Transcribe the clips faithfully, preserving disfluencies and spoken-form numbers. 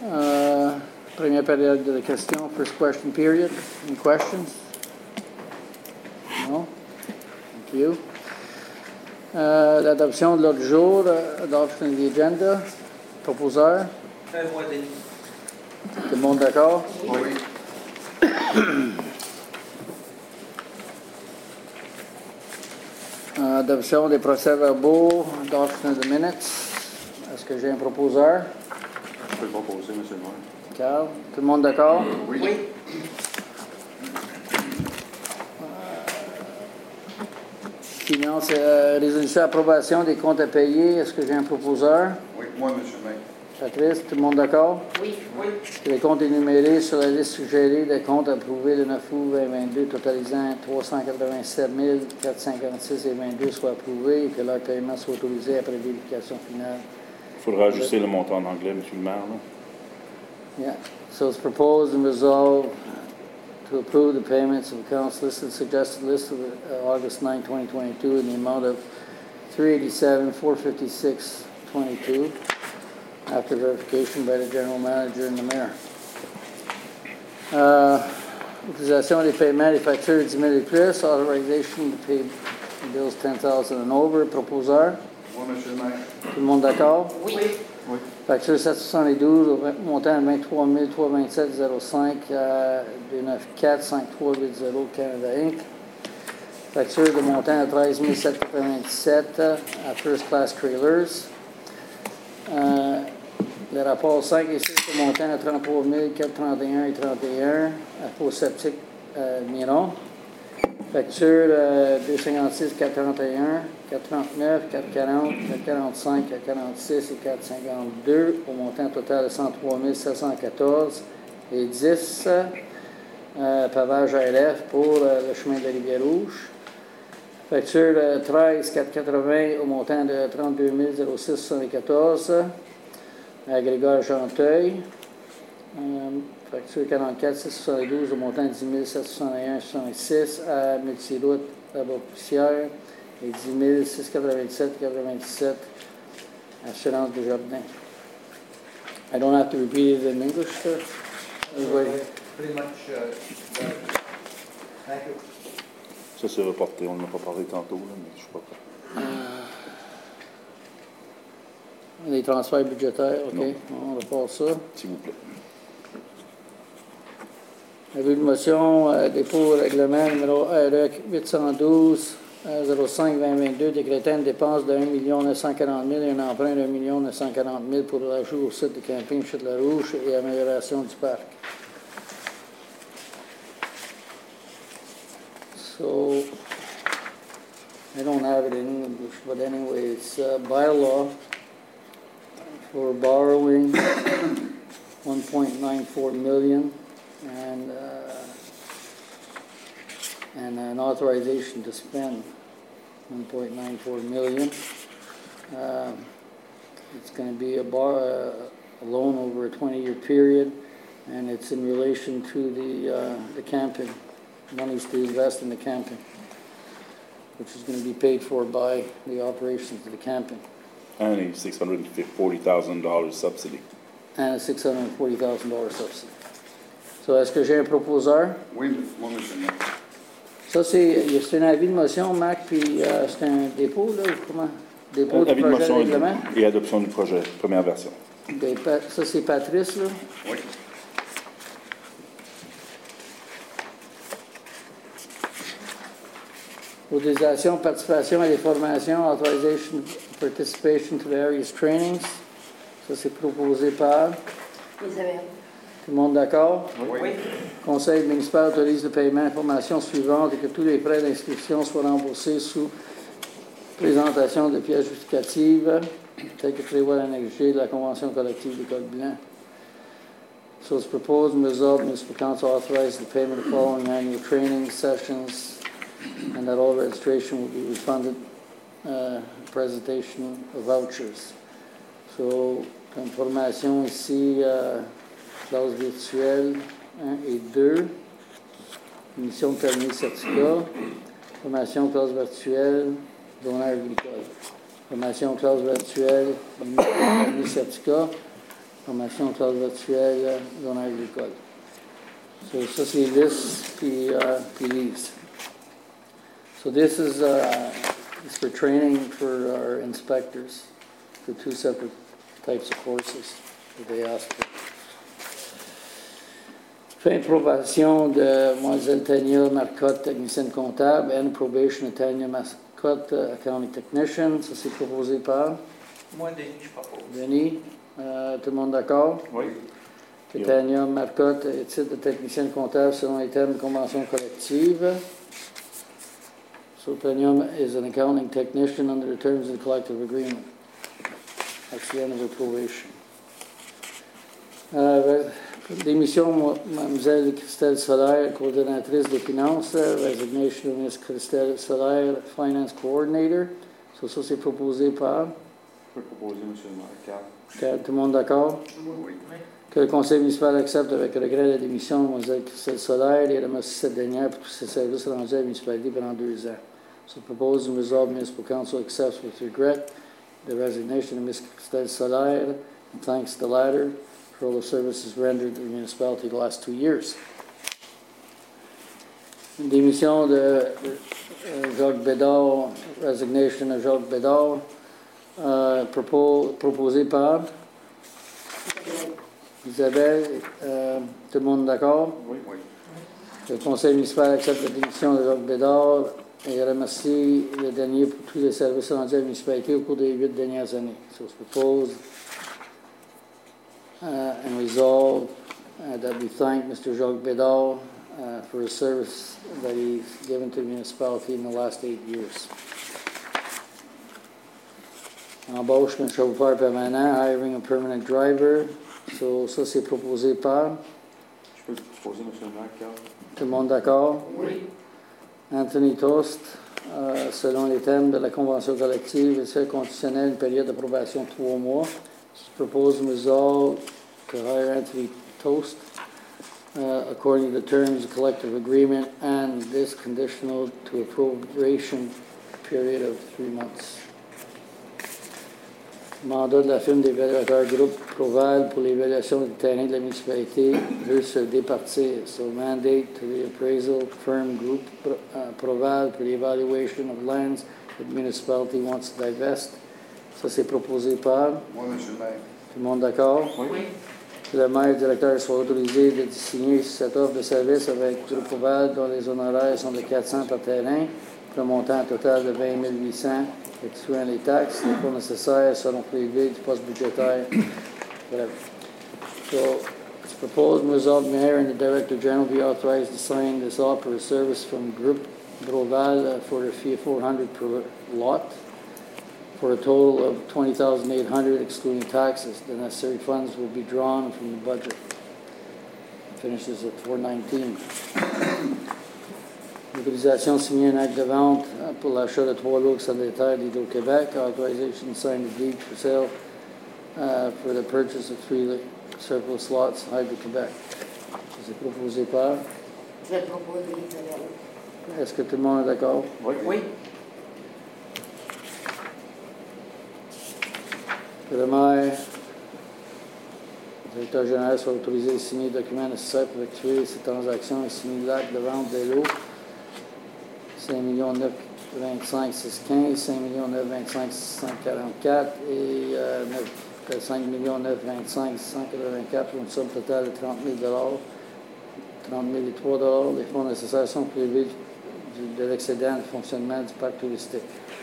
Uh, première période de questions, first question period. Any questions? No? Thank you. Uh, L'adoption de l'ordre du jour, uh, adoption of the agenda. Proposeur? Moi, Denis. Tout le monde d'accord? Oui. Uh, adoption des procès-verbaux, adoption of the minutes. Est-ce que j'ai un proposeur? Je peux le proposer, M. le maire. Carl? Tout le monde d'accord? Oui. Finance, euh, résolution d'approbation des comptes à payer. Est-ce que j'ai un proposeur? Oui, moi, M. le maire. Patrice, tout le monde d'accord? Oui. Oui. Les comptes énumérés sur la liste suggérée des comptes approuvés le neuf août vingt vingt-deux, totalisant trois cent quatre-vingt-sept mille quatre cent quarante-six virgule vingt-deux, soient approuvés et que leur paiement soit autorisé après vérification finale. Il faudra ajuster le montant en anglais, M. le maire. Là. Yeah. So it's proposed and resolved to approve the payments of accounts listed, suggested list of uh, August ninth, twenty twenty-two in the amount of three eighty-seven, four fifty-six, twenty-two after verification by the general manager and the mayor. Uh, utilisation des paiements des factures dix mille et plus, authorization to pay bills ten thousand and over, proposeur. Moi, M. le maire. Tout le monde d'accord? Oui. Oui. Facture sept cent soixante-douze, au montant de vingt-trois mille trois cent vingt-sept virgule zéro cinq à deux cent quatre-vingt-quatre cinquante-trois virgule zéro Canada Incorporated. Facture de montant de treize mille sept cent quatre-vingt-dix-sept à First Class Trailers. Euh, le rapport cinq et six, le montant de trente-trois mille quatre cent trente et un et trente et un à Faux Septique euh, Miron. Facture euh, deux cent cinquante-six, quatre cent trente et un, quatre cent trente-neuf, quatre cent quarante, quatre cent quarante-cinq, quatre cent quarante-six et quatre cent cinquante-deux au montant total de cent trois mille sept cent quatorze et dix euh, pavage A L F pour euh, le chemin de la Rivière-Rouge. Facture euh, treize quatre cent quatre-vingts au montant de trente-deux mille six cent soixante-quatorze à Grégor Genteuil. Euh, Facture quarante-quatre six cent soixante-douze au montant de dix mille sept cent soixante et un virgule soixante-six à Multiroute la Poussière et dix mille six cent quatre-vingt-sept virgule quatre-vingt-dix-sept Assurance du Jardin. I don't have to repeat it in English, sir. Anyway. Pretty much. Uh, uh, thank you. Ça, c'est reporté. On n'en a pas parlé tantôt, là, mais je ne suis pas prêt. Euh, les transferts budgétaires, OK. Non. On repart ça. S'il vous plaît. Avis de motion, euh, dépôt règlement numéro R E C huit cent douze zéro cinq vingt vingt-deux, décrétant une dépense de un million neuf cent quarante mille et un emprunt de un million neuf cent quarante mille pour l'ajout au site de camping Chute-la-Rouge et amélioration du parc. So, I don't have it in English, but anyway, it's uh, by law for borrowing one point nine four million and uh, and an authorization to spend one point nine four million. Uh, it's going to be a, bar, uh, a loan over a twenty-year period, and it's in relation to the uh, the camping. Monies to invest in the camping, which is going to be paid for by the operations of the camping. And a six hundred forty thousand dollars subsidy. And a six hundred forty thousand dollars subsidy. So, est-ce que j'ai un proposeur? Oui, moi, M. le maire. Ça, c'est, c'est un avis de motion, Marc, puis euh, c'est un dépôt, là, ou comment? Dépôt Euh, du avis de projet de motion règlement? et adoption du projet, première version. Okay, pa- ça, c'est Patrice, là. Oui. Autorisation, participation à des formations, authorization, participation to the various trainings. Ça, c'est proposé par. Isabelle. Tout le monde d'accord? Oui. Conseil municipal autorise le paiement d'informations suivantes et que tous les frais d'inscription soient remboursés sous présentation de pièces justificatives, telles que prévoit l'annexe G de la Convention collective du Code blanc. So it's proposed and resolved, municipal council authorizes the payment of the following annual training sessions and that all registration will be refunded, uh, presentation of vouchers. So, comme formation ici, uh, classe virtuelle un et deux, mission de permis certificat, formation classe virtuelle, donneur agricole, formation classe virtuelle, permis certificat, formation classe virtuelle, zone agricole. So, ça, c'est this, puis, uh, puis these. So this is, uh, is for training for our inspectors, for two separate types of courses that they ask for. Fin de probation de Mlle Tania Marcotte, technicienne comptable, and probation de Tania Marcotte, accounting technician. Ça, c'est proposé par? Moi, Denis, je propose. Denis, euh, tout le monde d'accord? Oui. Que Tania Marcotte est titre de technicienne comptable selon les termes de convention collective. So Tania is an accounting technician under the terms of the collective agreement. That's the end of her probation. Euh, Démission, Mlle Christelle Solaire, coordonnatrice des finances. Resignation of Miss Christelle Solaire, finance coordinator. So, ça, c'est proposé par? Je peux proposer, M. le maire, Carl. Tout le monde d'accord? Oui, oui. Que le conseil municipal accepte avec regret la démission de Mlle Christelle Solaire et remercie cette dernière pour tous ses services rendus à la municipalité pendant deux ans. So, proposed and resolved, Municipal Council accepts with regret the resignation of Miss Christelle Solaire and thanks the latter for all the services rendered to the municipality the last two years. Une démission de, de uh, Jacques Bédard, resignation of Jacques Bédard, uh, propos, proposé par Isabelle. Uh, tout le monde d'accord? Oui, oui. Le conseil municipal accepte la démission de Jacques Bédard et remercie le dernier pour tous les services rendus à la municipalité au cours des huit dernières années. So, it's proposed Uh, and resolve uh, that we thank Mister Jacques Bédard uh, for his service that he's given to the municipality in the last eight years. Embauche d'un chauffeur permanent, hiring a permanent driver. So, ça, c'est proposé par? Je peux proposer, M. le maire, Carl. Tout le monde d'accord? Oui. Anthony Tost, uh, selon les termes de la convention collective, il fait conditionnel une période d'approbation de trois mois. Proposed and resolved to hire Anthony Toast uh, according to the terms of the collective agreement and this conditional to a probation period of three months. Mandat de la firme d'évaluateur groupe Proval pour l'évaluation du terrain de la municipalité veut se départir. So mandate to the appraisal firm group uh, Proval pour l'évaluation of lands that the municipality wants to divest. Ça, c'est proposé par? Moi, M. le maire. Tout le monde d'accord? Oui. Que le maire et le directeur soit autorisé de signer cette offre de service avec Groupe Proval dont les honoraires sont de quatre cents par terrain pour un montant total de vingt mille huit cents, excluant les taxes. Les fonds nécessaires seront prélevés du poste budgétaire. Bref. So, it's proposed and resolved, the mayor and the director general be authorized to sign this offer of service from Groupe Proval uh, for a fee of four hundred dollars per lot, for a total of twenty thousand eight hundred dollars excluding taxes. The necessary funds will be drawn from the budget. Finishes at four nineteen. L'autorisation de signer un acte de vente pour l'achat de trois lots sur des terres d'Hydro-Québec. Authorization to sign the deed for sale uh, for the purchase of three surplus lots, Hydro-Québec. C'est proposé par? Je propose Isabelle. Est-ce que tout le monde est d'accord? Oui. Oui. Que le maire, le directeur général soit autorisé à signer les documents nécessaires pour effectuer ces transactions et signer l'acte de vente des lots. cinq millions neuf cent vingt-cinq mille six cent quinze, cinq millions neuf cent vingt-cinq mille six cent quarante-quatre et euh, cinq millions neuf cent vingt-cinq mille six cent quatre-vingt-quatre pour une somme totale de trente mille dollars, trente mille trois dollars. Les fonds nécessaires sont prélevés de l'excédent de fonctionnement du parc touristique.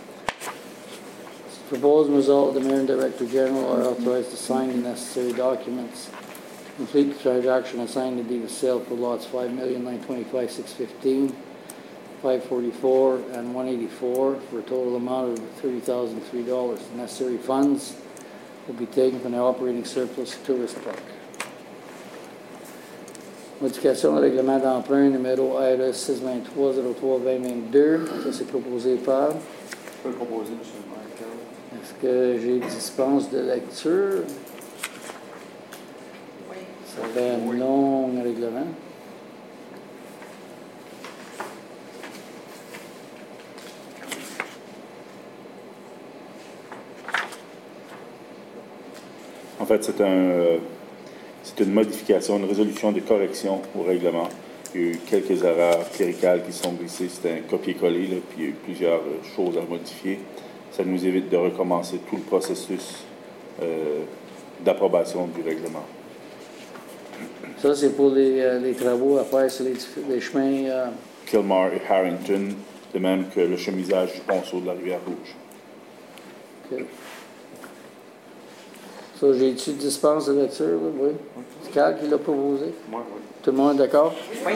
Proposed result, the mayor and director general are authorized to sign the necessary documents, complete the transaction and sign the deed of sale for lots five million nine hundred twenty-five thousand six hundred fifteen, five forty-four, and one eighty-four for a total amount of thirty thousand three dollars. The necessary funds will be taken from the operating surplus tourist park. Modification du règlement d'emprunt numéro R S six deux trois zéro trois vingt vingt-deux. Ça, c'est proposé par? Je peux le proposer, M. le maire, Carl. Est-ce que j'ai dispense de lecture? Oui. Ça fait un long règlement. En fait, c'est un, euh, c'est une modification, une résolution de correction au règlement. Il y a eu quelques erreurs cléricales qui sont glissées. C'était un copier-coller, là, puis il y a eu plusieurs euh, choses à modifier. Ça nous évite de recommencer tout le processus euh, d'approbation du règlement. Ça, c'est pour les, euh, les travaux à faire sur les, les chemins. Euh... Kilmar et Harrington, de même que le chemisage du ponceau de la Rivière-Rouge. OK. Ça, j'ai-tu dispense de lecture, là? Oui. C'est Carl qui l'a proposé? Moi, oui. Tout le monde est d'accord? Oui.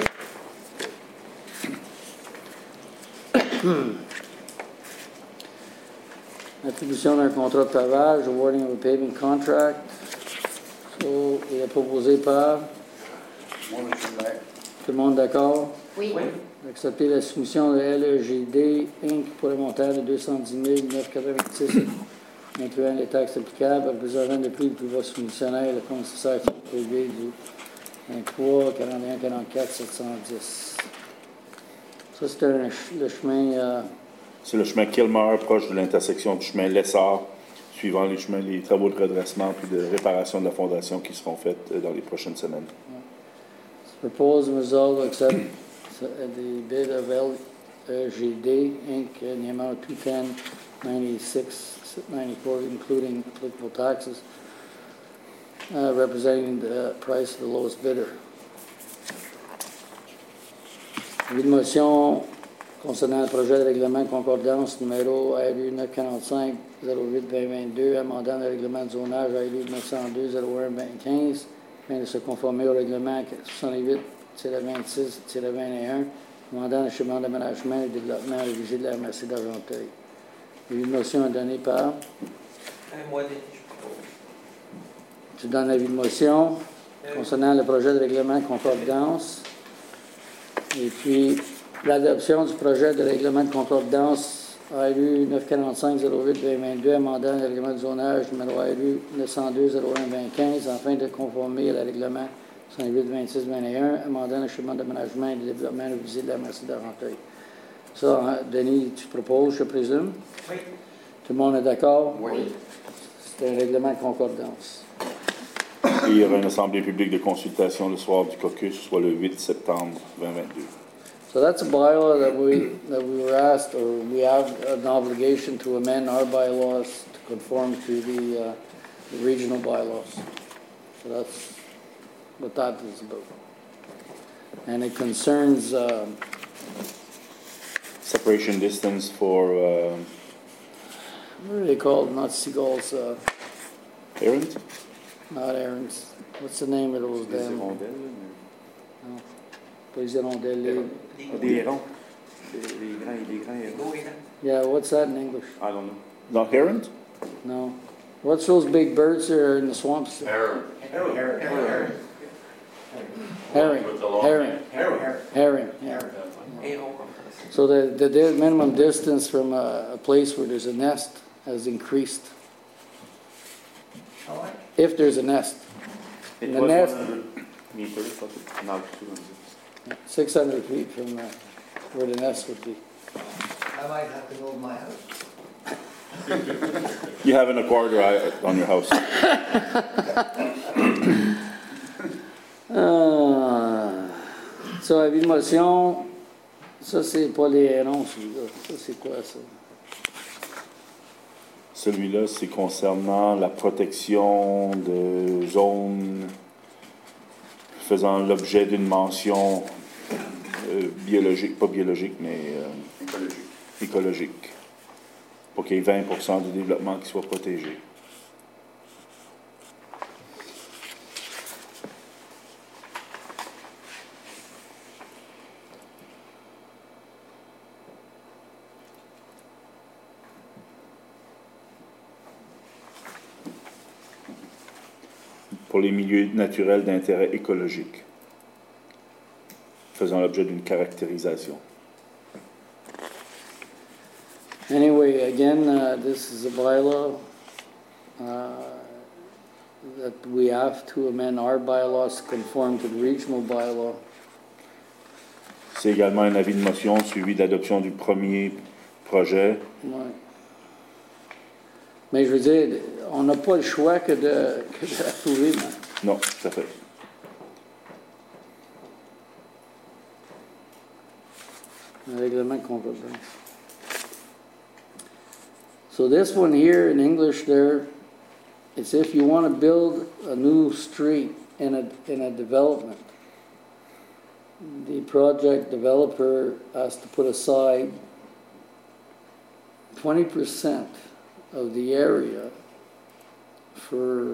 Attribution d'un contrat de pavage, awarding of a paving contract. So, il est proposé par. Moi, M. le maire. Tout le monde d'accord? Oui. Oui. Accepter la soumission de L E G D, Incorporated pour le montant de deux cent dix mille neuf cent quatre-vingt-six, incluant les taxes applicables, réservant de plus le plus bas soumissionnaire, le commissaire privé du vingt-trois, quarante et un, quarante-quatre, sept cent dix. Ça, c'est un, le chemin. Euh, C'est le chemin Kilmar, proche de l'intersection du chemin Lessard, suivant les chemins, les travaux de redressement puis de réparation de la fondation qui seront faits dans les prochaines semaines. Proposed result accept the bid of L E G D, Incorporated in the amount of two ten ninety-six ninety-four, including applicable taxes, uh, representing the price of the lowest bidder. Avis de motion concernant le projet de règlement de concordance numéro R U neuf cent quarante-cinq zéro huit vingt vingt-deux, amendant le règlement de zonage R U neuf cent deux zéro un vingt quinze, afin de se conformer au règlement soixante-huit vingt-six vingt et un, demandant le chemin d'aménagement et de développement révisé de la M R C d'Argenteuil. Une motion est donnée par. Moi, je propose. Tu donnes l'avis de motion concernant le projet de règlement de concordance. Et puis, l'adoption du projet de règlement de concordance R U neuf cent quarante-cinq zéro huit vingt vingt-deux, amendant le règlement de zonage numéro R U neuf cent deux zéro un vingt quinze, afin de conformer à le règlement soixante-huit vingt-six vingt et un, amendant le chemin d'aménagement et de développement révisé de la M R C d'Argenteuil. Ça, hein, Denis, tu proposes, je présume? Oui. Tout le monde est d'accord? Oui. C'est un règlement de concordance. Et il y aura une assemblée publique de consultation le soir du caucus, soit le huit septembre vingt vingt-deux. So that's a bylaw that we, that we were asked, or we have an obligation to amend our bylaws to conform to the, uh, the regional bylaws. So that's what that is about. And it concerns, um, Separation distance for uh, what are they called? Not seagulls, uh, errands? not herons. What's the name of those Des damn? hirondelles. No. Pas les hirondelles. les- Des hérons. Des, des grands, des grands hérons. Yeah, what's that in English? I don't know. Not herons? No. What's those big birds that are in the swamps? Heron. Heron. Heron. Herring. With the long- Herring. Heron. Herring, yeah. Héron. So the, the di- minimum distance from a, a place where there's a nest has increased, Ah ouais? if there's a nest. It The was nest- one hundred meters, but it's now two hundred. six hundred feet from uh, where the nest would be. I might have to move my house. You have an acquired eye on your house. Ah. So, avis de motion, ça c'est pas les hérons, celui-là. Ça c'est quoi ça? Celui-là, c'est concernant la protection de zones faisant l'objet d'une mention euh, biologique, pas biologique, mais euh, Écologique. écologique, pour qu'il y ait vingt pour cent du développement qui soit protégé. Pour les milieux naturels d'intérêt écologique, faisant l'objet d'une caractérisation. Anyway, again, uh, this is a bylaw uh, that we have to amend our bylaws to conform to the regional bylaw. C'est également un avis de motion suivi d'adoption du premier projet. Ouais. Mais je veux dire, on n'a pas le choix que de, que de l'approuver. mais- Non, tout à fait. Un règlement de concordance. So this one here in English there, it's if you want to build a new street in a, in a development, the project developer has to put aside twenty percent of the area for,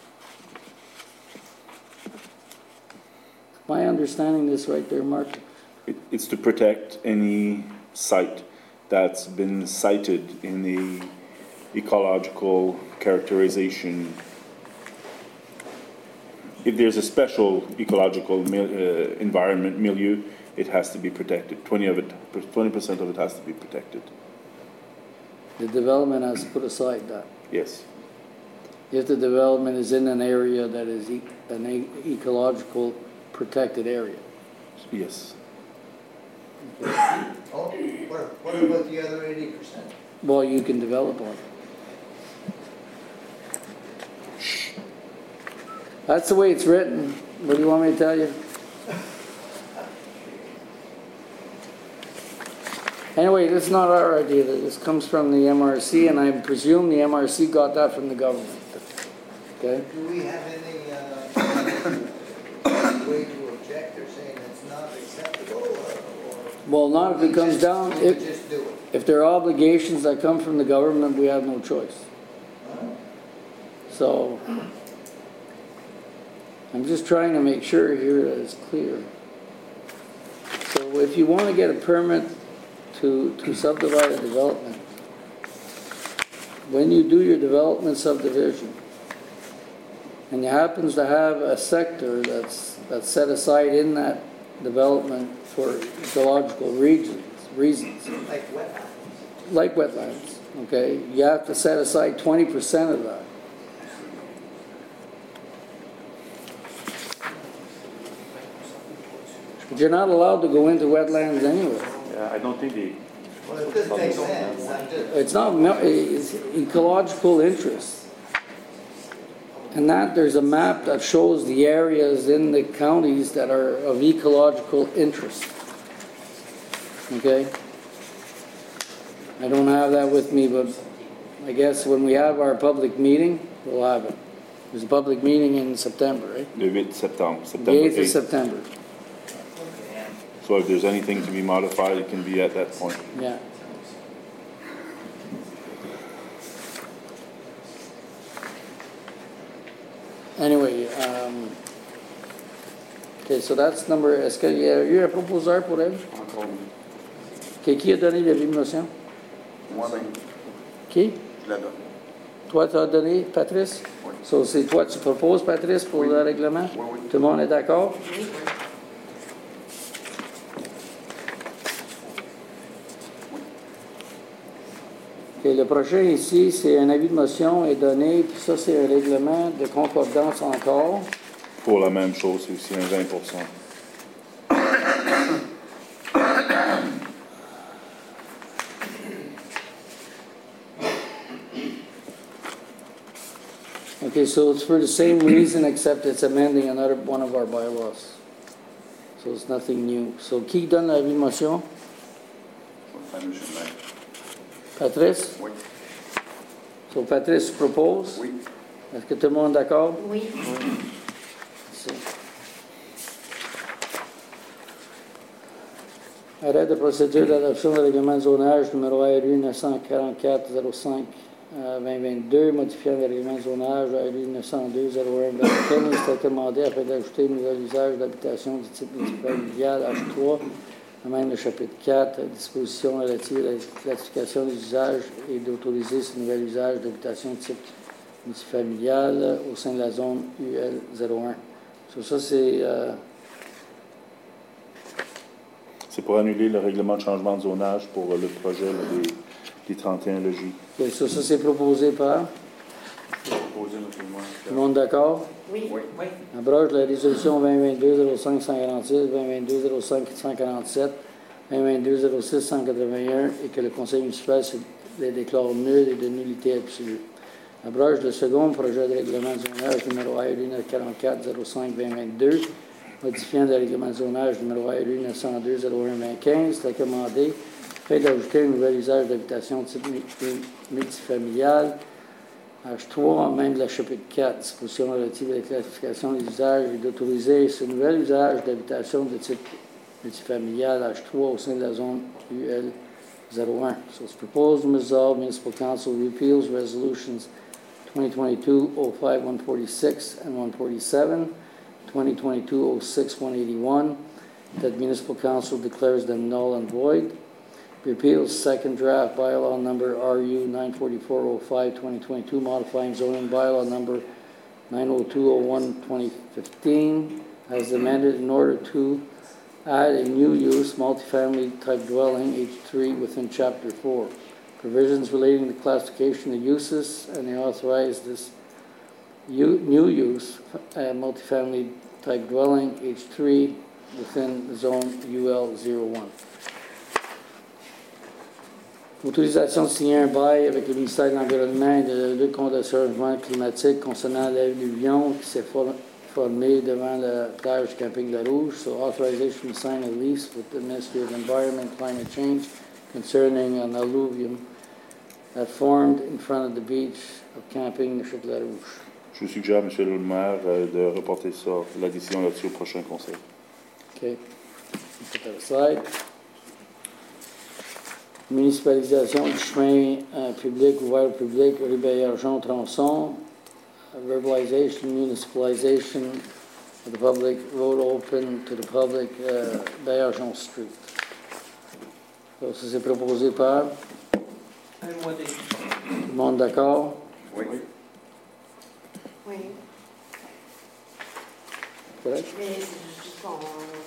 am I understanding this right there, Mark? It, it's to protect any site that's been cited in the ecological characterization. If there's a special ecological mil, uh, environment milieu, it has to be protected. Twenty of it, twenty percent of it has to be protected. The development has to put aside that. Yes. If the development is in an area that is e- an e- ecological protected area. Yes. Oh, what, what about the other eighty percent? Well, you can develop on it. That's the way it's written. What do you want me to tell you? Anyway, this is not our idea. This comes from the M R C, and I presume the M R C got that from the government. Okay? Do we have any, uh, way to object or saying it's not acceptable or? or Well, not if we it comes just- down, we if, just do it? if there are obligations that come from the government, we have no choice. So, I'm just trying to make sure here that it's clear. So if you want to get a permit to, to subdivide a development, when you do your development subdivision, and you happens to have a sector that's, that's set aside in that development for ecological regions, reasons, Like wetlands? like wetlands, okay, you have to set aside twenty percent of that. But you're not allowed to go into wetlands anyway. Yeah, I don't think they. Well, it doesn't make sense. I'm just, It's not, mel- it's ecological interest. And that, there's a map that shows the areas in the counties that are of ecological interest. Okay? I don't have that with me, but I guess when we have our public meeting, we'll have it. There's a public meeting in September, right? Le eight septembre. The September eighth of eighth. September, So if there's anything to be modified, it can be at that point. yeah. Anyway, um, okay, so that's number, est-ce qu'il y a eu un proposeur pour elle? Encore oui. Okay, qui a donné l'avis de motion? Moi-même, Qui? je la donne. Toi, tu as donné, Patrice? Oui. So, c'est toi, tu proposes, Patrice, pour Oui. le règlement? Oui, oui. Tout le monde est d'accord? Oui. Ok, le prochain ici, c'est un avis de motion est donné, puis ça, c'est un règlement de concordance encore. Pour la même chose, c'est aussi un vingt pour cent. Okay, so it's for the same reason, except it's amending another one of our bylaws. So it's nothing new. So, qui donne l'avis de motion? Je vais le faire, monsieur le maire. Patrice? Oui. So, Patrice propose? Oui. Est-ce que tout le monde est d'accord? Oui. Si. Arrêt de procédure d'adoption du règlement de zonage numéro R U neuf cent quarante-quatre zéro cinq vingt vingt-deux, modifiant le règlement de zonage R U neuf cent deux zéro un vingt-quatre, il est recommandé afin d'ajouter un nouvel usage d'habitation du type multifamilial H trois, à même le chapitre quatre, disposition relative à la classification des usages et d'autoriser ce nouvel usage d'habitation de type multifamilial au sein de la zone U L zéro un. So, ça, c'est... Euh, C'est pour annuler le règlement de changement de zonage pour le projet là, des, des trente et un logis. okay, so, ça, c'est proposé par... Proposé, monsieur le maire. Tout le monde d'accord? Oui. Oui. oui, Abroge la résolution vingt vingt-deux zéro cinq cent quarante-six, vingt vingt-deux zéro cinq cent quarante-sept, vingt vingt-deux zéro six cent quatre-vingt-un et que le conseil municipal se les déclare nul et de nullité absolue. Abroge le second projet de règlement de zonage numéro A L U neuf cent quarante-quatre zéro cinq vingt vingt-deux, modifiant le règlement de zonage numéro A L U neuf cent deux zéro un vingt quinze, recommandé, fait d'ajouter un nouvel usage d'habitation de type multifamilial. H trois, même de la chapitre quatre, disposition relative à la classification des usages et d'autoriser ce nouvel usage d'habitation de type multifamilial H trois au sein de la zone U L zéro un. So it's proposed and resolved, Municipal Council repeals resolutions twenty twenty-two oh five one forty-six and one forty-seven, twenty twenty-two oh six one eighty-one, that Municipal Council declares them null and void. Repeals second draft bylaw number R U nine forty-four oh five twenty twenty-two, modifying zoning bylaw number nine oh two oh one twenty fifteen, as amended in order to add a new use, multifamily type dwelling, H three, within Chapter four. Provisions relating to classification of uses, and they authorize this u- new use, uh, multifamily type dwelling, H three, within the zone U L zero one. Autorisation de signer un bail avec le ministère de l'Environnement et de la lutte contre le changement climatique concernant l'alluvion qui s'est for- formée devant la plage du Camping La Rouge. So authorization to sign a lease with the Ministry of Environment and Climate Change concerning an alluvium that formed in front of the beach of Camping de La Rouge. Je vous suggère, M. le maire, euh, de reporter ça, la décision là-dessus au prochain conseil. OK. Put that aside. Municipalisation du chemin euh, public ouvert au public, rue Baillargeon, Tronçon. Verbalization, municipalization of the public road open to the public, uh, Baillargeon Street. Donc, ça c'est proposé par. Tout le monde d'accord? Oui. Oui. Correct? Mais c'est juste qu'on...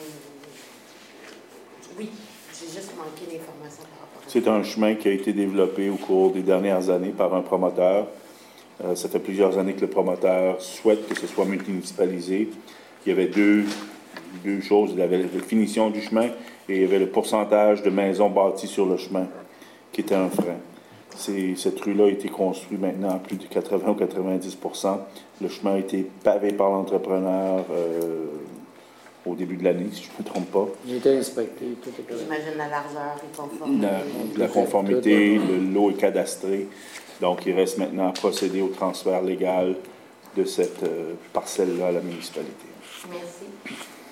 Oui, j'ai juste manqué d'informations par rapport à ça. C'est un chemin qui a été développé au cours des dernières années par un promoteur. Euh, ça fait plusieurs années que le promoteur souhaite que ce soit municipalisé. Il y avait deux, deux choses. Il y avait la définition du chemin et il y avait le pourcentage de maisons bâties sur le chemin qui était un frein. C'est, cette rue-là a été construite maintenant à plus de quatre-vingts ou quatre-vingt-dix pour cent. Le chemin a été pavé par l'entrepreneur euh, au début de l'année, si je ne me trompe pas. Il a été inspecté, tout est correct. J'imagine la largeur et conformité. La, la conformité, le lot est cadastré. Donc, il reste maintenant à procéder au transfert légal de cette euh, parcelle-là à la municipalité. Merci.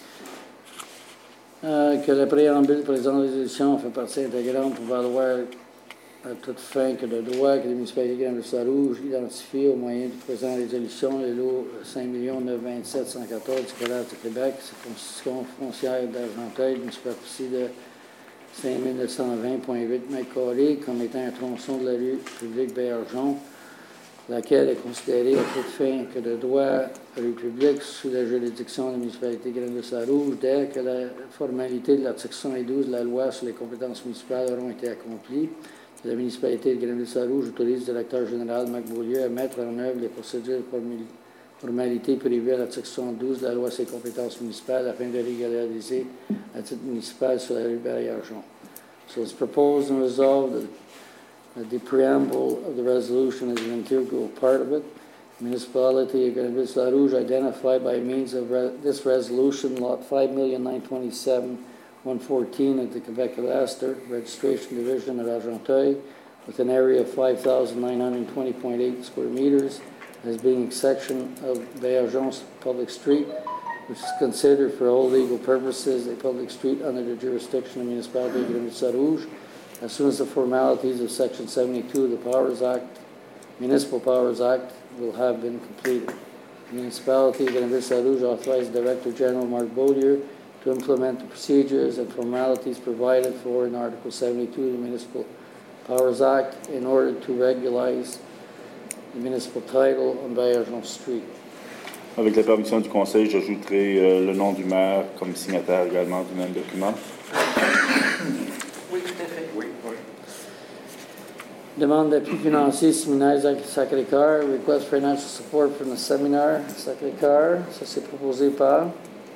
Euh, que le préambule présent résolution fait partie intégrante pour valoir à toute fin que le droit que les municipalités de Granville-Rouge identifient au moyen de présent résolution le lot cinq millions neuf cent vingt-sept cent quatorze du Collège de Québec, circonscription foncière d'Argenteuil d'une superficie de cinq mille neuf cent vingt virgule huit mètres carrés comme étant un tronçon de la rue publique Baillargeon, laquelle est considérée à toute fin que le droit rue publique sous la juridiction de la municipalité de Granville-Rouge dès que la formalité de l'article soixante-douze de la loi sur les compétences municipales auront été accomplies. La municipalité de Granville-Rouge autorise le directeur général Marc Beaulieu à mettre en œuvre les procédures et formalités prévues à l'article soixante-douze de la loi sur les compétences municipales afin de régulariser à titre municipal sur la rue Baillargeon. So it's proposed and resolved that the preamble of the resolution is an integral part of it. The municipality of Granville-Rouge identified by means of re- this resolution lot five million nine hundred twenty-seven one fourteen at the Quebec Alaster Registration Division at Argenteuil with an area of five thousand nine hundred twenty point eight square meters as being a section of Baillargeon's public street, which is considered for all legal purposes a public street under the jurisdiction of the municipality of Granville-Rouge as soon as the formalities of Section seventy-two of the Powers Act, Municipal Powers Act, will have been completed. The municipality of Granville-Rouge authorized Director General Marc Beaulieu to implement the procedures and formalities provided for in Article seventy-two of the Municipal Powers Act in order to regularize the municipal title on Baillargeon Street. Avec la permission du conseil, j'ajouterai euh, le nom du maire comme signataire également du même document. Oui, tout à fait. Oui, oui. Demande d'appui financier séminaire Sacré-Cœur. Request financial support from the seminar Sacré-Cœur. Ça, c'est proposé par.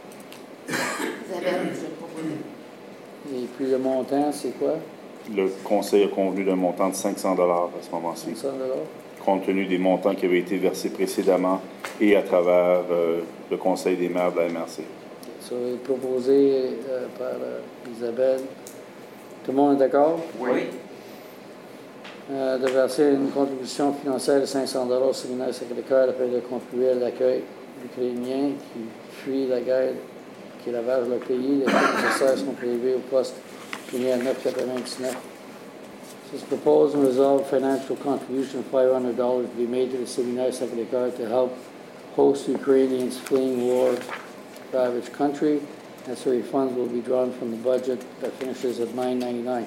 Isabelle, je propose. Et puis le montant, c'est quoi? Le conseil a convenu d'un montant de cinq cents dollars à ce moment-ci. cinq cents dollars. compte tenu des montants qui avaient été versés précédemment et à travers euh, le Conseil des maires de la M R C. Ça va être proposé euh, par euh, Isabelle. Tout le monde est d'accord? Oui. Euh, de verser une contribution financière de cinq cents dollars au séminaire Sacré-Cœur afin de contribuer à l'accueil d'Ukrainiens qui fuient la guerre qui ravage le pays. Les fonds nécessaires sont prélevés au poste fini à neuf quatre-vingt-dix-neuf. This proposed and resolved financial contribution of five hundred dollars to be made to the séminaire Sacré-Cœur to help host Ukrainians fleeing war-ravaged country. Necessary funds will be drawn from the budget that finishes at nine ninety-nine.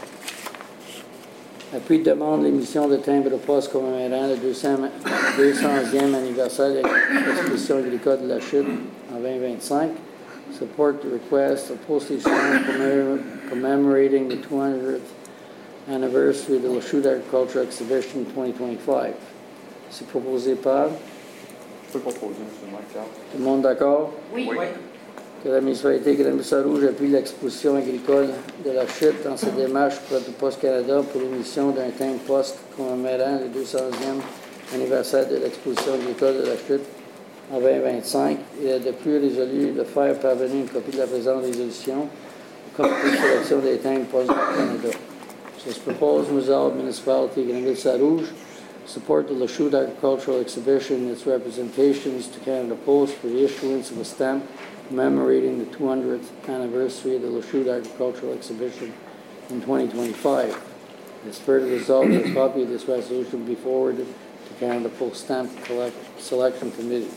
Appui de demande l'émission de timbre de poste commémorant le deux centième anniversaire de l'exposition agricole de la Chute en vingt vingt-cinq. Support the request of postage stamp commemorating the two hundredth anniversary of the Lachute Agriculture Exhibition twenty twenty-five. C'est proposé par? Je peux proposer, M. Martel. Tout le monde d'accord? Oui. Oui. Que la municipalité de Granville-Saint-Rouge appuie l'exposition agricole de la Chute dans ses démarches auprès du Poste Canada pour l'émission d'un timbre poste commémorant le deux centième anniversaire de l'exposition agricole de la Chute en vingt vingt-cinq. Il est de plus résolu de faire parvenir une copie de la présente résolution au comité de sélection des timbres postes du Canada. So it's proposed and resolved municipality Granville-Saint-Rouge support the Lachute Agricultural Exhibition and its representations to Canada Post for the issuance of a stamp commemorating the two hundredth anniversary of the Lachute Agricultural Exhibition in twenty twenty-five. It's further resolved that a copy of this resolution be forwarded to Canada Post Stamp Collect Selection Committee.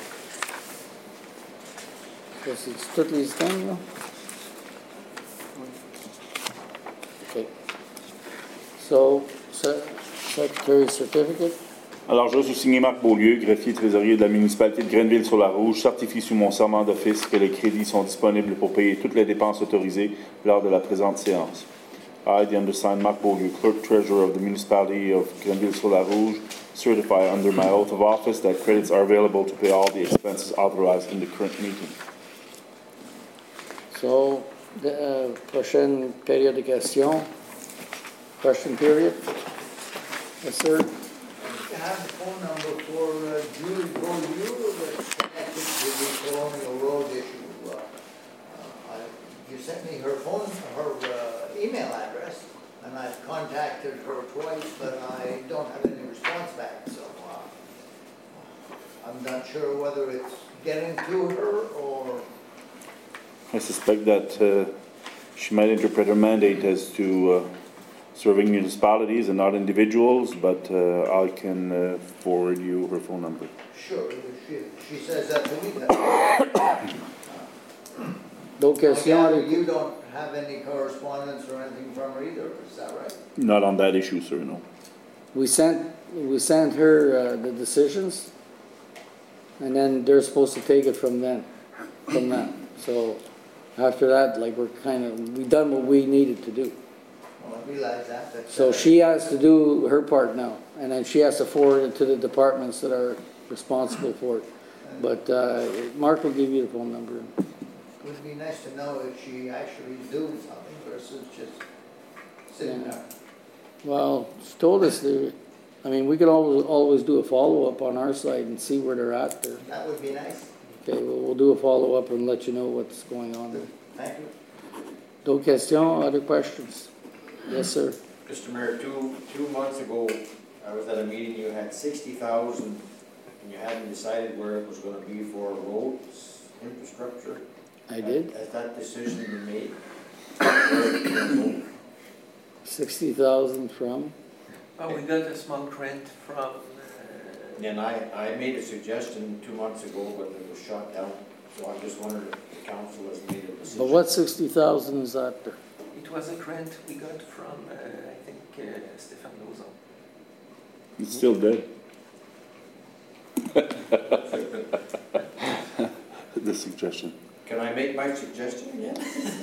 Ça, c'est toutes les stamps, là? Okay. So, se Secretary's certificate. Alors, je suis signé Marc Beaulieu, greffier trésorier de la municipalité de Grenville-sur-la-Rouge, certifie sous mon serment d'office que les crédits sont disponibles pour payer toutes les dépenses autorisées lors de la présente séance. I, the undersigned Marc Beaulieu, clerk treasurer of the municipality of Grenville-sur-la-Rouge, certify under my oath of office that credits are available to pay all the expenses authorized in the current meeting. So, the uh, prochaine période de questions. Question period. Yes, sir. You have the phone number for uh, Julie Beaulieu that's connected to the Colonial Road issue. Uh, uh, I, you sent me her phone, her uh, email address, and I've contacted her twice, but I don't have any response back. So uh, I'm not sure whether it's getting to her or. I suspect that uh, she might interpret her mandate as to uh, serving municipalities and not individuals, but uh, I can uh, forward you her phone number. Sure, she, she says that to me. That, Donc, question. again, you don't have any correspondence or anything from her either, is that right? Not on that issue, sir, no. We sent we sent her uh, the decisions, and then they're supposed to take it from then, from that. So after that, like we're kind of we done what we needed to do. Well, I realize that. But, So uh, she has to do her part now, and then she has to forward it to the departments that are responsible for it. But uh, Mark will give you the phone number. It would be nice to know if she actually doing something versus just sitting Yeah. there. Well, she told us that. I mean, we could always always do a follow up on our side and see where they're at there. That would be nice. Okay, well, we'll do a follow up and let you know what's going on there. Thank you. D'autres questions? Other questions? Yes, sir. Mister Mayor, two, two months ago, I was at a meeting, you had sixty thousand, and you hadn't decided where it was gonna be for roads, infrastructure. I did. Has that decision been made? Where it's gonna go? Sixty thousand from? Oh, we got a small grant from, uh, And I, I made a suggestion two months ago, but it was shot down, so I just wondered if the council has made a decision. But what sixty thousand is that there? it was a grant we got from, uh, I think, uh, Stéphane Lauzon. It's still dead. The suggestion. Can I make my suggestion again?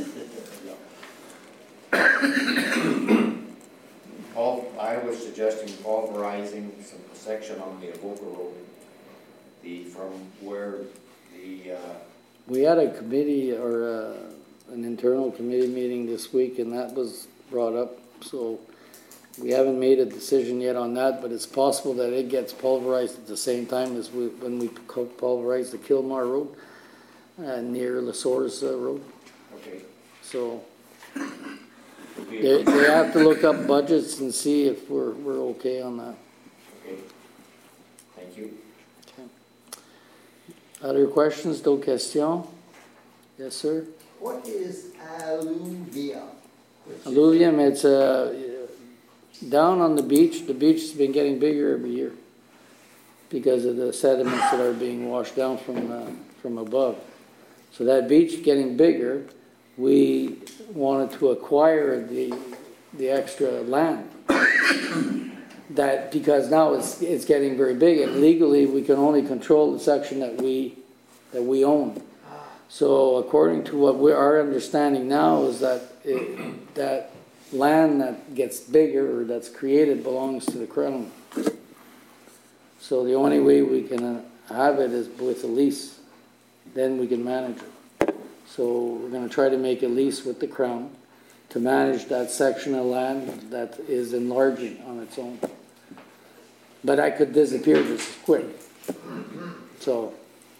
Paul, I was suggesting pulverizing some section on the Avoca Road, the, from where the, uh, We had a committee or uh, an internal committee meeting this week, and that was brought up. So We haven't made a decision yet on that, but it's possible that it gets pulverized at the same time as we, when we pulverize the Kilmar Road, uh, near LaSource uh, Road. Okay. So they, they have to look up budgets and see if we're, we're okay on that. Okay. Thank you. Okay. Other questions? D'autres questions? Yes, sir. What is alluvium? Alluvium, it's uh, down on the beach. The beach has been getting bigger every year because of the sediments that are being washed down from, uh, from above. So that beach getting bigger, we wanted to acquire the, the extra land. That, because now it's, it's getting very big, and legally we can only control the section that we, that we own. So according to what we, our understanding now is that it, that land that gets bigger or that's created belongs to the Crown. So the only way we can have it is with a lease. Then we can manage it. So we're going to try to make a lease with the Crown to manage that section of land that is enlarging on its own. But I could disappear just as quick. So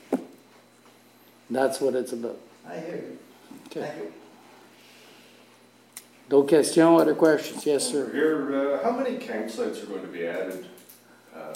that's what it's about. I hear you. Okay. Thank you. D'autres questions, other questions? Yes, sir. Here, uh, how many campsites are going to be added? Uh,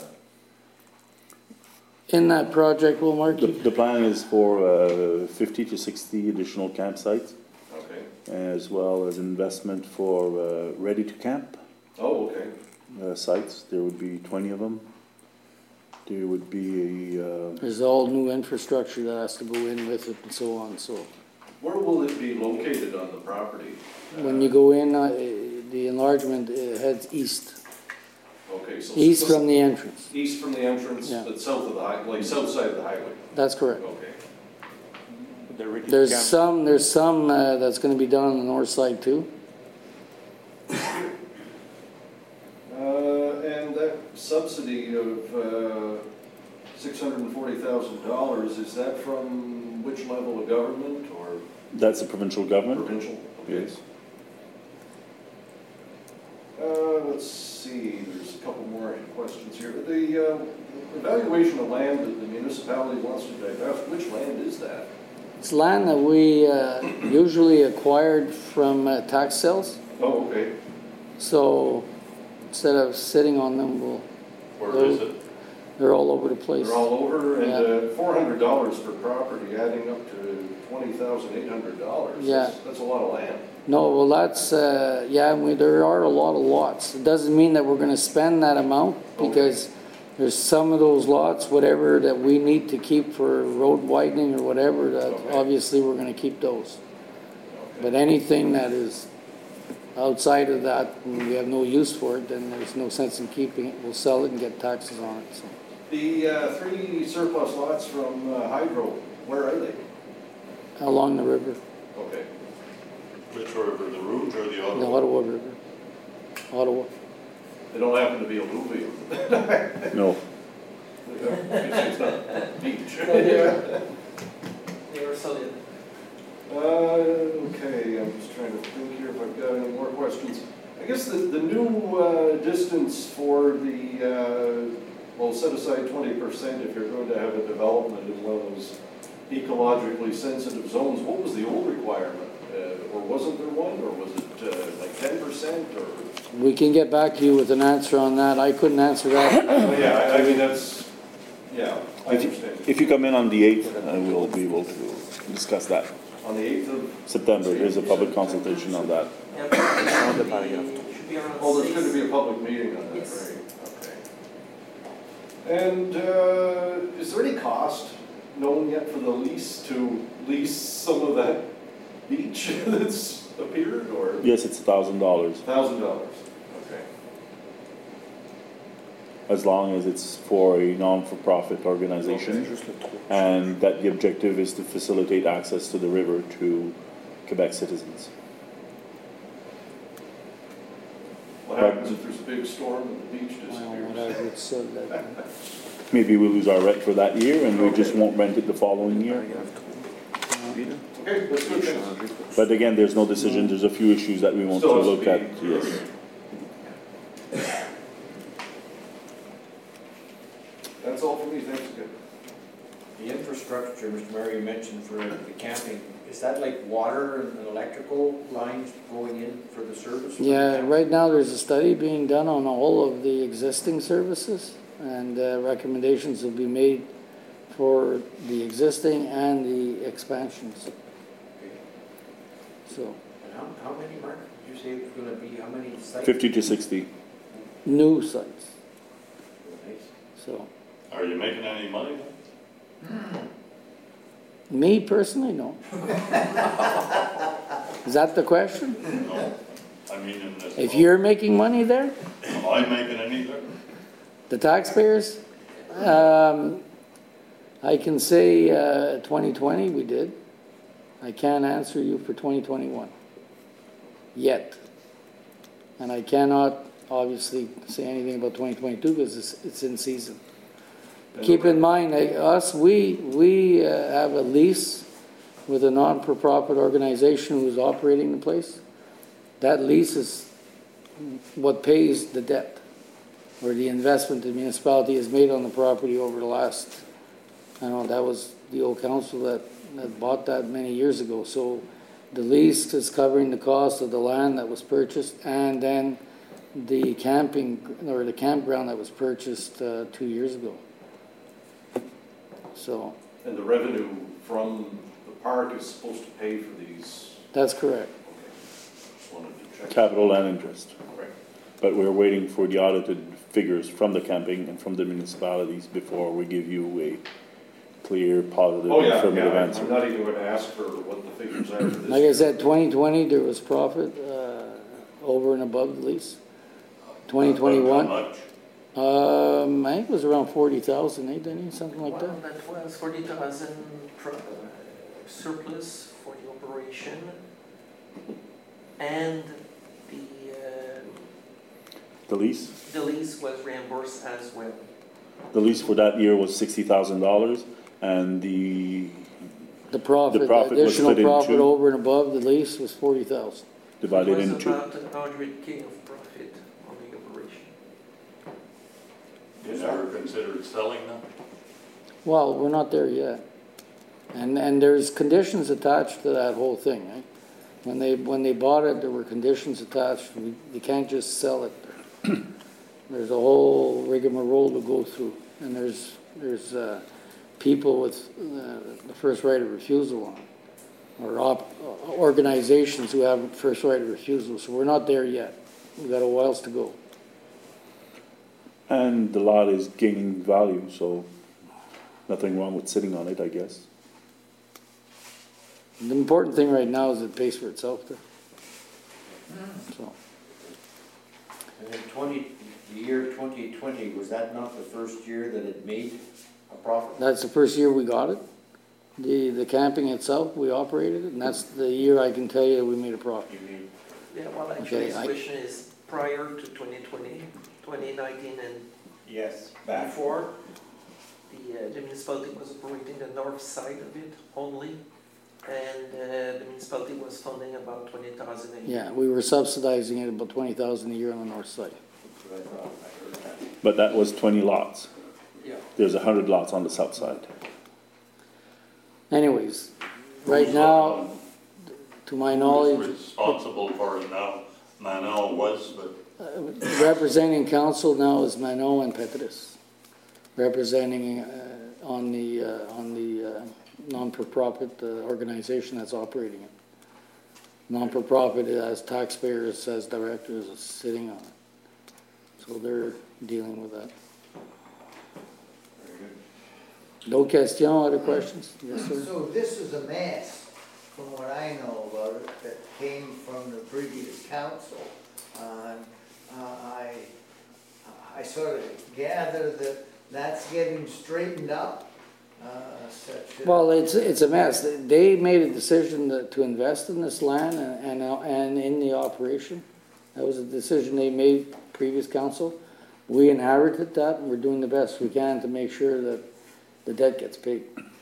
In that project, will Mark? The, the plan is for uh, fifty to sixty additional campsites, okay. as well as investment for uh, ready-to-camp Oh, okay. uh, sites. There would be twenty of them. There would be a... Uh, There's all new infrastructure that has to go in with it and so on, so. Where will it be located on the property? When you go in, uh, the enlargement uh, heads east. Okay, so East from the entrance. East from the entrance, Yeah. but south of the high, like south side of the highway. That's correct. Okay. They're ready to There's camp. some, there's some uh, that's gonna be done on the north side too. Uh, and that subsidy of uh, six hundred and forty thousand dollars, is that from which level of government or that's the provincial government. provincial? Okay. Yes. Uh, let's see, there's a couple more questions here. The uh, evaluation of land that the municipality wants to divest, which land is that? It's land that we uh, usually acquired from uh, tax sales. Oh, okay. So instead of sitting on them, we'll, Where is it? they're all over the place. They're all over, and Yeah. uh, four hundred dollars per property, adding up to twenty thousand eight hundred dollars. Yeah. That's, that's a lot of land. No, well, that's, uh, yeah, we, there are a lot of lots. It doesn't mean that we're gonna spend that amount, because there's some of those lots, whatever that we need to keep for road widening or whatever, that Okay. obviously we're gonna keep those. Okay. But anything that is outside of that, and we have no use for it, then there's no sense in keeping it. We'll sell it and get taxes on it, so. The uh, three surplus lots from uh, Hydro, where are they? Along the river, Okay. Which river, the Rouge or the the Ottawa? Ottawa River. Ottawa. They don't happen to be alluvial. No. It's not beach. They were solid. Uh, okay, I'm just trying to think here if I've got any more questions. I guess the, the new uh, distance for the, uh, well, set aside twenty percent if you're going to have a development in one of those ecologically sensitive zones. What was the old requirement? Uh, or wasn't there one, or was it uh, like ten percent, or? We can get back to you with an answer on that. I couldn't answer that. Well, yeah, I, I mean, that's, yeah, I If you, understand. if you come in on the eighth, uh, we'll be able to discuss that. On the eighth of September, there's a public consultation on that. Yeah, but it should be around Oh, there's six. going to be a public meeting on that, Yes. right? Okay. And uh, is there any cost known yet for the lease to lease some of that beach that's appeared, or? Yes, it's a thousand dollars, Thousand dollars, okay. as long as it's for a non-for-profit organization, and that the objective is to facilitate access to the river to Quebec citizens. What happens if there's a big storm and the beach Well, disappears? whatever it said that. Maybe we lose our rent for that year, and we just won't rent it the following year. Okay, that's good, thanks. But again, there's no decision, there's a few issues that we want to Still has to look be- at, yes. for the camping, is that like water and electrical lines going in for the service? for the Yeah, camp? right now there's a study being done on all of the existing services, and uh, recommendations will be made for the existing and the expansions. Okay. So, And how, how many, Mark, did you say it's gonna be, how many sites? fifty to sixty. new sites, Nice. so. Are you making any money? Me personally, no. Is that the question? No. I mean, in this. If you're making money there, Am I making any there? the taxpayers, um, I can say uh, twenty twenty we did. I can't answer you for twenty twenty-one yet. And I cannot obviously say anything about twenty twenty-two because it's, it's in season. Keep in mind, like, us, we, we uh, have a lease with a non-for-profit organization who's operating the place. That lease is what pays the debt or the investment the municipality has made on the property over the last, I don't know, that was the old council that, that bought that many years ago. So the lease is covering the cost of the land that was purchased and then the camping or the campground that was purchased uh, two years ago. So. And the revenue from the park is supposed to pay for these? That's correct. Okay. Just wanted to check. Capital and interest. Correct. But we're waiting for the audited figures from the camping and from the municipalities before we give you a clear, positive, Oh, yeah, affirmative yeah, I'm- answer. I'm not even going to ask for what the figures are for this. Like I year. said, twenty twenty, there was profit uh, over and above the lease. twenty twenty-one, How much? um, I think it was around forty thousand, eh, Denny, something like Well, that? that was forty thousand pro- uh, surplus for the operation, and the, uh, The lease? the lease was reimbursed as well. The lease for that year was sixty thousand dollars and the The profit, the profit was additional split in profit two. over and above the lease was forty thousand. divided It was into. about a hundred K of profit on the operation. You never considered selling them? Well, we're not there yet. And, and there's conditions attached to that whole thing, eh? When they, when they bought it, there were conditions attached. We, you can't just sell it. There's a whole rigmarole to go through. And there's, there's, uh, people with, uh, the first right of refusal on it. Or op, organizations who have first right of refusal. So we're not there yet. We've got a whiles to go. And the lot is gaining value, so nothing wrong with sitting on it, I guess. The important thing right now is it pays for itself there. So. And then twenty, the year twenty twenty, was that not the first year that it made a profit? That's the first year we got it. The, the camping itself, we operated it, and that's the year I can tell you that we made a profit. You mean, Yeah, well, actually, Okay, this I- question is prior to twenty twenty, twenty nineteen and yes, before. The, uh, the municipality was operating the north side of it only, and uh, the municipality was funding about twenty thousand a year. Yeah, we were subsidizing it about twenty thousand a year on the north side. That's what I thought, I heard that. But that was twenty lots. Yeah. There's a hundred lots on the south side. Anyways, right now, to my Who's knowledge, responsible for it now? Manel was, but uh, representing council now is Manon and Petris, representing uh, on the, uh, on the uh, non-for-profit uh, organization that's operating it. Non-for-profit has taxpayers, as directors is sitting on it. So they're dealing with that. Very good. No question, other questions? Yes, sir. So this is a mess, from what I know about it, that came from the previous council. And uh, I, I sort of gather that that's getting straightened up, uh, such that. Well, it's, it's a mess. They made a decision to, to invest in this land and, and, and in the operation. That was a decision they made, previous council. We inherited that, and we're doing the best we can to make sure that the debt gets paid.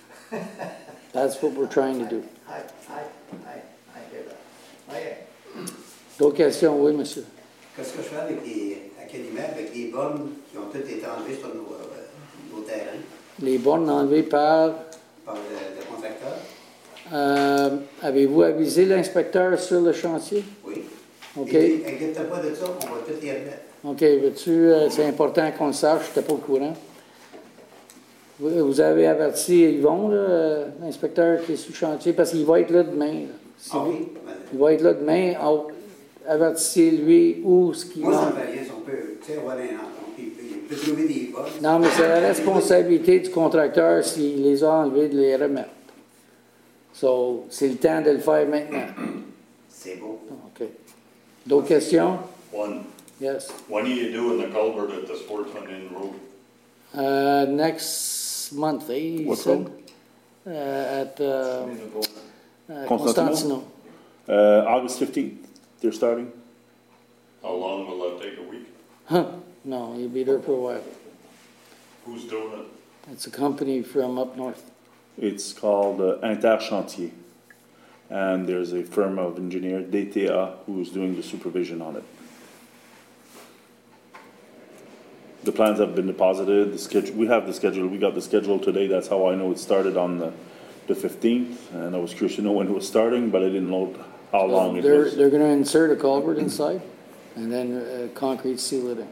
That's what we're trying to do. I, I, I, I hear that. Okay. D'autres questions? Oui, monsieur. Qu'est-ce que je fais avec les, avec les immeubles, avec les bornes qui ont toutes été enlevées sur nos, euh, nos terrains Les bornes enlevées par, par le, le contracteur? Euh, Avez-vous avisé l'inspecteur sur le chantier? Oui. OK. Et inquiète pas de ça, on va tout y remettre. OK. Veux-tu, euh, c'est important qu'on le sache, je n'étais pas au courant. Vous, vous avez averti Yvon, là, euh, l'inspecteur qui est sur le chantier, parce qu'il va être là demain. Là. Si Ah vous- oui? Il va être là demain. Alors, avertissez-lui où ce qu'il Moi, ça va. me fait rien si on peut, tu sais, avoir un enfant, il peut, il peut trouver des bottes. Non, mais c'est la responsabilité du contracteur s'il les a enlevés de les remettre. So, c'est le temps de le faire maintenant. C'est beau. OK. D'autres questions? One, Yes. when are you doing the culvert at the Sportsman Inn Road? Uh, next month, eh, you What said? road? Uh, at uh, uh, Constantino? Constantino. Uh, August fifteenth, they're starting. How long will that take, a week? Huh. No, you'll be there for a while. Who's doing it? It's a company from up north. It's called uh, Interchantier. And there's a firm of engineers, D T A, who's doing the supervision on it. The plans have been deposited, the schedule, we have the schedule, we got the schedule today, that's how I know it started on the, the fifteenth. And I was curious to know when it was starting, but I didn't know how long it They're, was. they're going to insert a culvert inside and then uh, concrete seal it in.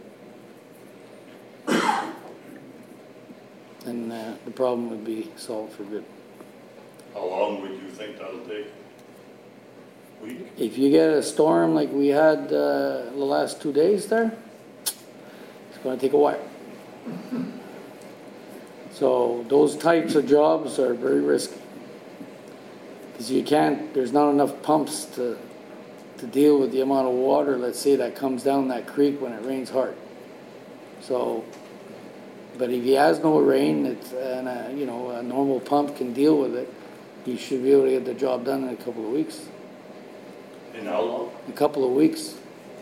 And uh, the problem would be solved for good. How long would you think that'll take? Week? If you get a storm like we had uh, the last two days there, it's going to take a while. So those types of jobs are very risky. Because you can't, there's not enough pumps to, to deal with the amount of water, let's say, that comes down that creek when it rains hard. So, but if he has no rain, it's, and a, you know, a normal pump can deal with it, he should be able to get the job done in a couple of weeks. In how long? A couple of weeks.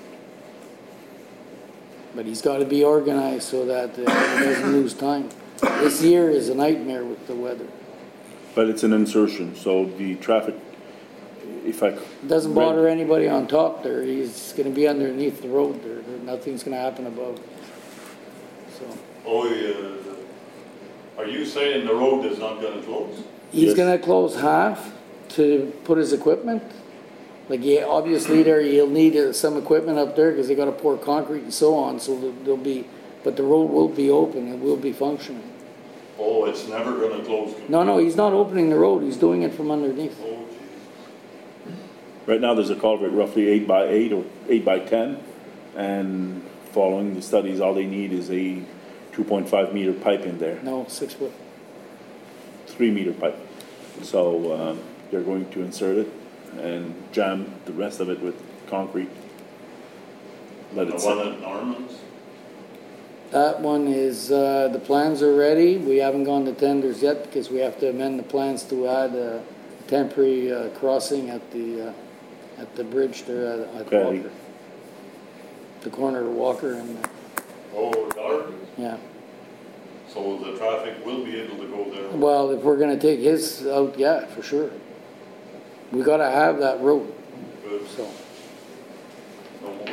But he's got to be organized so that uh, he doesn't lose time. This year is a nightmare with the weather. But it's an insertion, so the traffic, if I. It doesn't bother anybody on top there. He's going to be underneath the road there. There- Nothing's going to happen above. So Oh, yeah. Are you saying the road is not gonna close? he's Yes. going to close half to put his equipment. Like, yeah, obviously there he'll need uh, some equipment up there because they got to pour concrete and so on. So there- there'll be, but the road will be open and will be functioning. Oh, it's never gonna close? No, no, he's not opening the road. He's doing it from underneath. Oh, geez. Right now, there's a culvert roughly eight by eight or eight by ten, and following the studies, all they need is a two point five meter pipe in there, No, six foot. three meter pipe. So um, they're going to insert it and jam the rest of it with concrete. Let The it one sit. at Norman's? That one is, uh, the plans are ready. We haven't gone to tenders yet because we have to amend the plans to add a temporary uh, crossing at the, uh, at the bridge there at- at Okay. Walker. The corner of Walker and, uh, Oh, Darby? yeah. So the traffic will be able to go there? Well, if we're gonna take his out, yeah, for sure. We gotta have that road, Good, so, no more.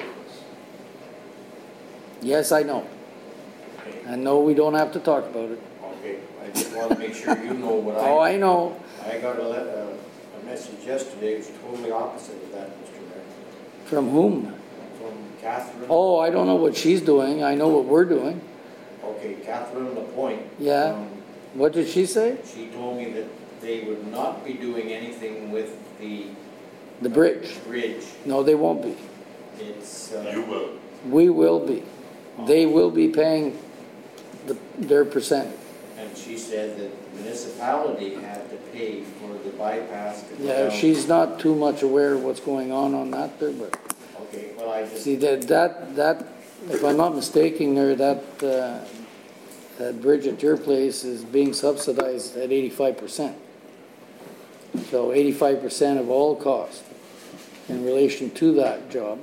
Yes, I know. Okay, and no, we don't have to talk about it. Okay, I just want to make sure you know what Oh, I, I know. I got a, le- a, a message yesterday, it was totally opposite of that, Mister Mayor. From whom? From Catherine. Oh, I don't know what she's doing. I know what we're doing. Okay, Catherine Lapointe. Yeah. um, What did she say? She told me that they would not be doing anything with the The bridge. bridge. No, they won't be. It's, uh, You will. We will be. They will be paying the, their percentage. and she said that the municipality had to pay for the bypass to go Yeah, down. she's not too much aware of what's going on on that there, but Okay, well, I just, see that, that, that, if I'm not mistaken there, that, uh, that bridge at your place is being subsidized at eighty-five percent. So eighty-five percent of all cost in relation to that job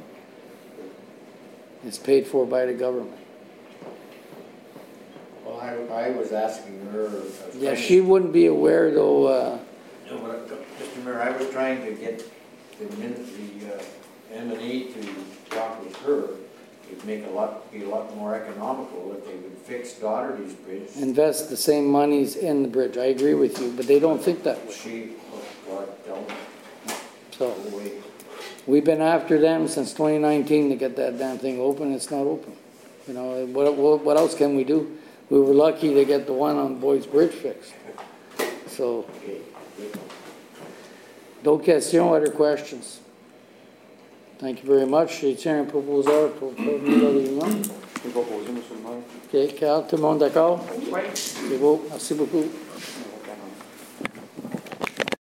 is paid for by the government. well, I, I was asking her. I was Yeah, trying to- she wouldn't be aware though, uh, No, but, uh, Mister Mayor, I was trying to get the min, the, uh, M and E to talk with her. It'd make a lot, be a lot more economical if they would fix Doherty's bridge. invest the same monies in the bridge. I agree with you, but they don't think that way. She, oh, God, So, we've been after them since twenty nineteen to get that damn thing open, it's not open. You know, what, what, what else can we do? We were lucky to get the one on Boyd's Bridge fixed. So, d'autres questions, other questions? Thank you very much. Je tiens un proposeur pour prévenir la réunion. Je vais proposer, monsieur le maire. OK, Carl, tout le monde d'accord? Oui. C'est beau, merci beaucoup.